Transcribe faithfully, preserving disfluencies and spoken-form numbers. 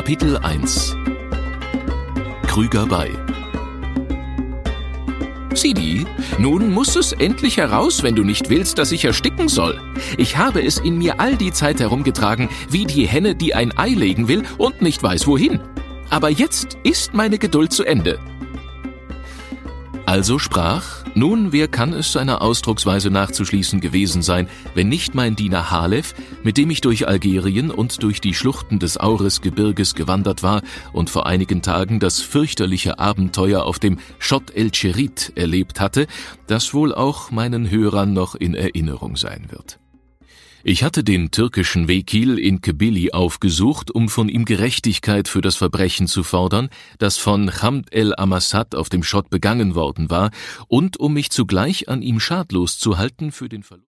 Kapitel eins Krüger bei Sidi, nun muss es endlich heraus, wenn du nicht willst, dass ich ersticken soll. Ich habe es in mir all die Zeit herumgetragen, wie die Henne, die ein Ei legen will und nicht weiß, wohin. Aber jetzt ist meine Geduld zu Ende. Also sprach, nun, wer kann es seiner Ausdrucksweise nachzuschließen gewesen sein, wenn nicht mein Diener Halef, mit dem ich durch Algerien und durch die Schluchten des Auresgebirges gewandert war und vor einigen Tagen das fürchterliche Abenteuer auf dem Schott el-Cherit erlebt hatte, das wohl auch meinen Hörern noch in Erinnerung sein wird. Ich hatte den türkischen Vekil in Kebili aufgesucht, um von ihm Gerechtigkeit für das Verbrechen zu fordern, das von Chamd el-Amassad auf dem Schott begangen worden war, und um mich zugleich an ihm schadlos zu halten für den Verlust.